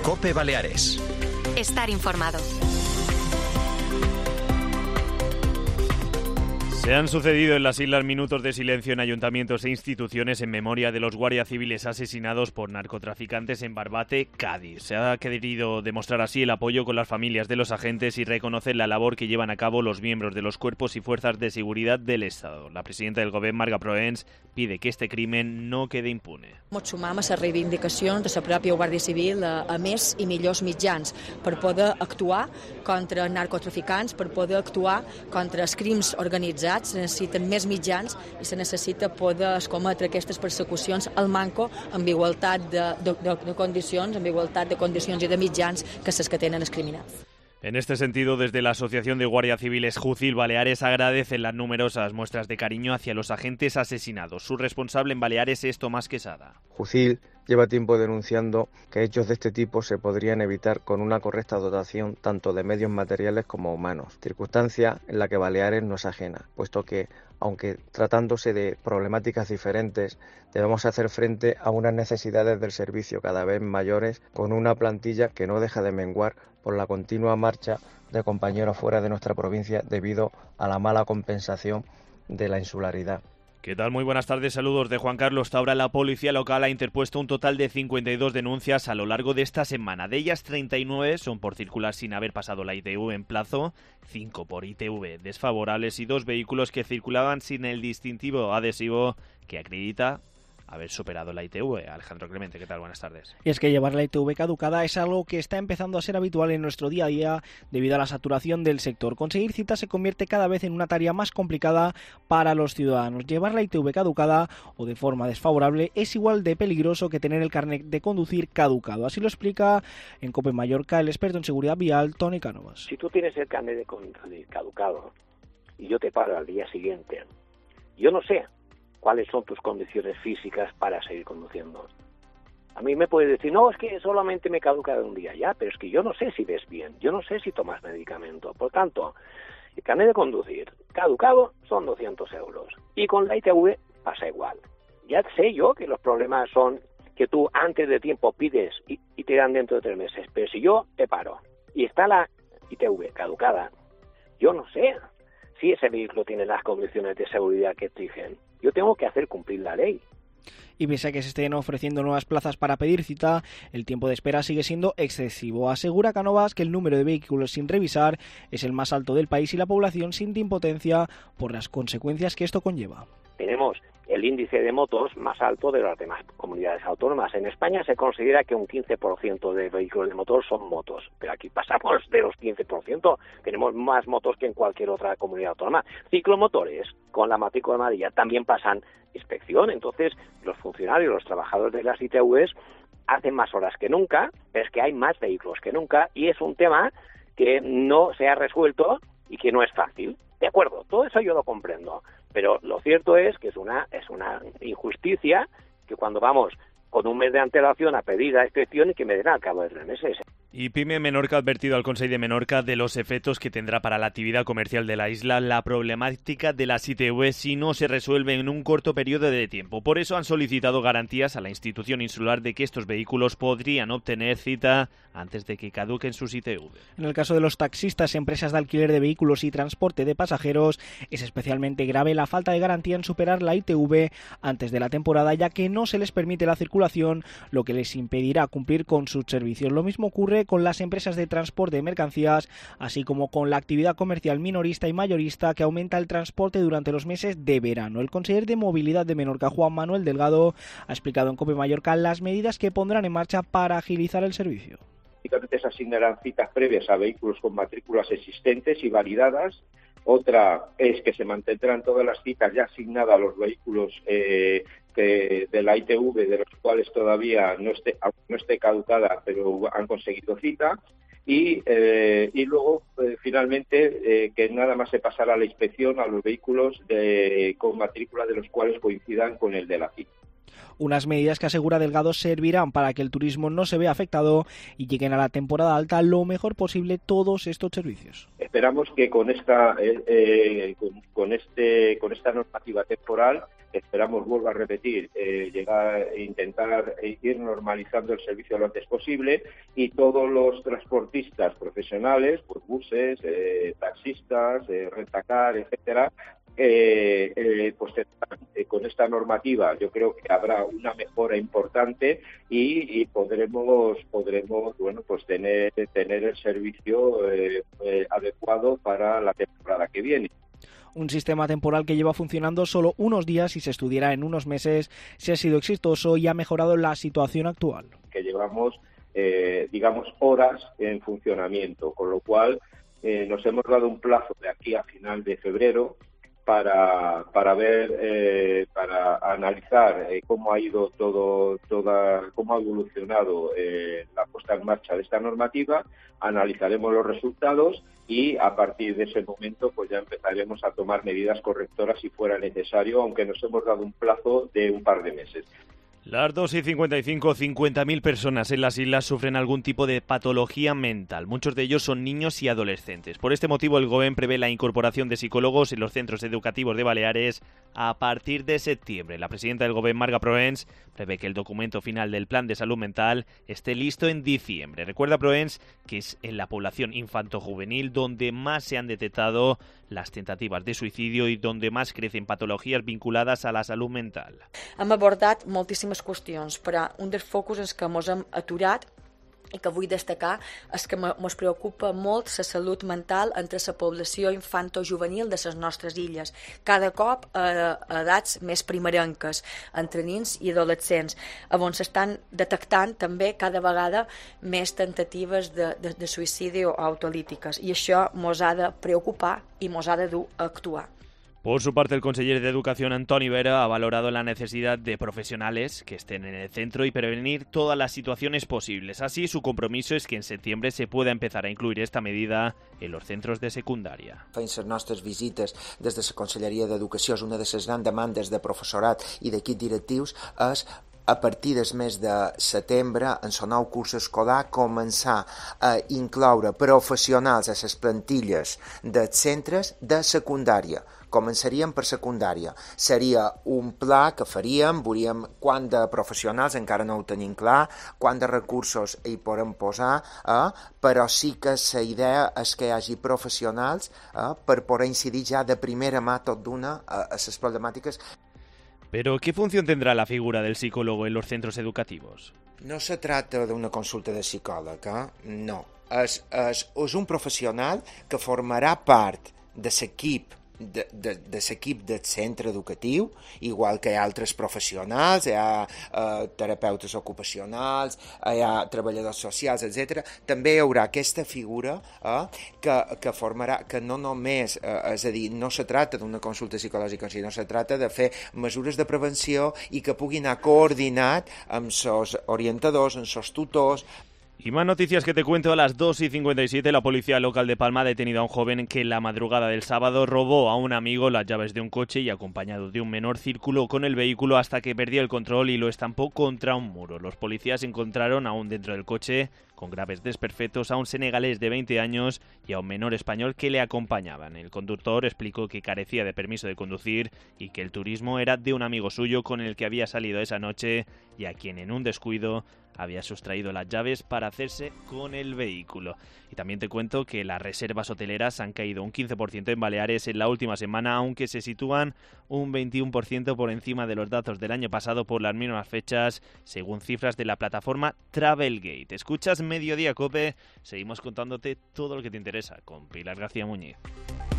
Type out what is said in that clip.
COPE Baleares. Estar informado. Se han sucedido en las islas minutos de silencio en ayuntamientos e instituciones en memoria de los guardias civiles asesinados por narcotraficantes en Barbate, Cádiz. Se ha querido demostrar así el apoyo con las familias de los agentes y reconocer la labor que llevan a cabo los miembros de los cuerpos y fuerzas de seguridad del Estado. La presidenta del Govern, Marga Proens, pide que este crimen no quede impune. Ens sumam a les reivindicacions de la pròpia Guàrdia Civil a més i millors mitjans per poder actuar contra narcotraficants, per poder actuar contra els crims organitzats. Se necessiten més mitjans i se necessita poder escometre aquestes persecucions al manco amb igualtat de condicions, amb igualtat de condicions i de mitjans que les que tenen els criminals. En este sentido, desde la Asociación de Guardias Civiles Jucil Baleares agradecen las numerosas muestras de cariño hacia los agentes asesinados. Su responsable en Baleares es Tomás Quesada. Jucil lleva tiempo denunciando que hechos de este tipo se podrían evitar con una correcta dotación tanto de medios materiales como humanos, circunstancia en la que Baleares no es ajena, puesto que, aunque tratándose de problemáticas diferentes, debemos hacer frente a unas necesidades del servicio cada vez mayores, con una plantilla que no deja de menguar por la continua marcha de compañeros fuera de nuestra provincia debido a la mala compensación de la insularidad. ¿Qué tal? Muy buenas tardes, saludos de Juan Carlos Taura. La policía local ha interpuesto un total de 52 denuncias a lo largo de esta semana. De ellas, 39 son por circular sin haber pasado la ITV en plazo, 5 por ITV desfavorables y 2 vehículos que circulaban sin el distintivo adhesivo que acredita haber superado la ITV. Alejandro Clemente, ¿qué tal? Buenas tardes. Y es que llevar la ITV caducada es algo que está empezando a ser habitual en nuestro día a día debido a la saturación del sector. Conseguir citas se convierte cada vez en una tarea más complicada para los ciudadanos. Llevar la ITV caducada o de forma desfavorable es igual de peligroso que tener el carnet de conducir caducado. Así lo explica en COPE Mallorca el experto en seguridad vial, Toni Cánovas. Si tú tienes el carnet de conducir caducado y yo te paro al día siguiente, yo no sé cuáles son tus condiciones físicas para seguir conduciendo. A mí me puedes decir, no, es que solamente me caduca de un día ya, pero es que yo no sé si ves bien, yo no sé si tomas medicamento. Por tanto, el carnet de conducir caducado son 200 euros. Y con la ITV pasa igual. Ya sé yo que los problemas son que tú antes de tiempo pides y te dan dentro de 3 meses. Pero si yo te paro y está la ITV caducada, yo no sé si ese vehículo tiene las condiciones de seguridad que exigen. Yo tengo que hacer cumplir la ley. Y pese a que se estén ofreciendo nuevas plazas para pedir cita, el tiempo de espera sigue siendo excesivo. Asegura Cánovas que el número de vehículos sin revisar es el más alto del país y la población siente impotencia por las consecuencias que esto conlleva. Tenemos el índice de motos más alto de las demás comunidades autónomas. En España se considera que un 15% de vehículos de motor son motos, pero aquí pasamos de los 15%. Tenemos más motos que en cualquier otra comunidad autónoma. Ciclomotores con la matrícula amarilla también pasan inspección. Entonces, los funcionarios, los trabajadores de las ITVs hacen más horas que nunca, pero es que hay más vehículos que nunca y es un tema que no se ha resuelto y que no es fácil. De acuerdo, todo eso yo lo comprendo, pero lo cierto es que es una injusticia que cuando vamos con un mes de antelación a pedir la inspección y que me den al cabo de 3 meses. Y PYME Menorca ha advertido al Consell de Menorca de los efectos que tendrá para la actividad comercial de la isla la problemática de las ITV si no se resuelve en un corto periodo de tiempo. Por eso han solicitado garantías a la institución insular de que estos vehículos podrían obtener cita antes de que caduquen sus ITV. En el caso de los taxistas, empresas de alquiler de vehículos y transporte de pasajeros, es especialmente grave la falta de garantía en superar la ITV antes de la temporada, ya que no se les permite la circulación, lo que les impedirá cumplir con sus servicios. Lo mismo ocurre con las empresas de transporte de mercancías, así como con la actividad comercial minorista y mayorista que aumenta el transporte durante los meses de verano. El conseller de Movilidad de Menorca, Juan Manuel Delgado, ha explicado en COPE Mallorca las medidas que pondrán en marcha para agilizar el servicio. Se asignarán citas previas a vehículos con matrículas existentes y validadas. Otra es que se mantendrán todas las citas ya asignadas a los vehículos de la ITV, de los cuales todavía no esté caducada, pero han conseguido cita. Y luego, finalmente, que nada más se pasará la inspección a los vehículos con matrícula de los cuales coincidan con el de la cita. Unas medidas que asegura Delgado servirán para que el turismo no se vea afectado y lleguen a la temporada alta lo mejor posible todos estos servicios. Esperamos que con esta normativa temporal, esperamos, vuelvo a repetir, intentar ir normalizando el servicio lo antes posible, y todos los transportistas profesionales, pues buses, taxistas, rentacar, etcétera, pues con esta normativa yo creo que habrá una mejora importante y podremos bueno, pues tener el servicio adecuado para la temporada que viene. Un sistema temporal que lleva funcionando solo unos días y se estudiará en unos meses si ha sido exitoso y ha mejorado la situación actual. Que llevamos, horas en funcionamiento, con lo cual nos hemos dado un plazo de aquí a final de febrero para analizar cómo ha ido cómo ha evolucionado la puesta en marcha de esta normativa. Analizaremos los resultados y a partir de ese momento pues ya empezaremos a tomar medidas correctoras si fuera necesario, aunque nos hemos dado un plazo de un par de meses. Las 2:55, 50.000 personas en las islas sufren algún tipo de patología mental. Muchos de ellos son niños y adolescentes. Por este motivo, el Govern prevé la incorporación de psicólogos en los centros educativos de Baleares a partir de septiembre. La presidenta del Govern, Marga Proens, prevé que el documento final del Plan de Salud Mental esté listo en diciembre. Recuerda Proens que es en la población infanto-juvenil donde más se han detectado las tentativas de suïcidi i donde más crecen patologies vinculades a la salut mental. Hem abordat moltíssimes qüestions, però un dels focus en què ens hem aturat i que vull destacar és que ens preocupa molt la salut mental entre la població infanto-juvenil de les nostres illes, cada cop a edats més primerenques, entre nens i adolescents, on s'estan detectant també cada vegada més tentatives de suïcidi o autolítiques, i això ens ha de preocupar i ens ha de dur a actuar. Por su parte, el conseller de Educación, Antoni Vera, ha valorado la necesidad de profesionales que estén en el centro y prevenir todas las situaciones posibles. Así, su compromiso es que en septiembre se pueda empezar a incluir esta medida en los centros de secundària. Fent les nostres visites des de la Conselleria d'Educació, és una de les grans demandes de professorat i d'equips directius és a partir del mes de setembre, en el nou curs escolar, començar a incloure professionals a les plantilles dels centres de secundària. Començaríem per secundària. Seria un pla que faríem, veuríem quant de professionals, encara no ho tenim clar, quant de recursos hi podem posar, però sí que la idea és que hi hagi professionals per poder incidir ja de primera mà tot d'una a les problemàtiques. Pero, ¿qué función tendrá la figura del psicólogo en los centros educativos? No se trata d'una consulta de psicòleg, no. És un professional que formarà part de l'equip del centre educatiu, igual que hi ha altres professionals, hi ha terapeutes ocupacionals, hi ha treballadors socials, etc. També hi haurà aquesta figura que formarà, que no només, és a dir, no se tracta d'una consulta psicològica, sinó se tracta de fer mesures de prevenció i que pugui anar coordinat amb els orientadors, amb els tutors. Y más noticias que te cuento. A las 2:57, la policía local de Palma ha detenido a un joven que en la madrugada del sábado robó a un amigo las llaves de un coche y, acompañado de un menor, circuló con el vehículo hasta que perdió el control y lo estampó contra un muro. Los policías encontraron aún dentro del coche, con graves desperfectos, a un senegalés de 20 años y a un menor español que le acompañaban. El conductor explicó que carecía de permiso de conducir y que el turismo era de un amigo suyo con el que había salido esa noche y a quien en un descuido había sustraído las llaves para hacerse con el vehículo. Y también te cuento que las reservas hoteleras han caído un 15% en Baleares en la última semana, aunque se sitúan un 21% por encima de los datos del año pasado por las mismas fechas, según cifras de la plataforma Travelgate. Escuchas Mediodía Cope, seguimos contándote todo lo que te interesa con Pilar García Muñiz.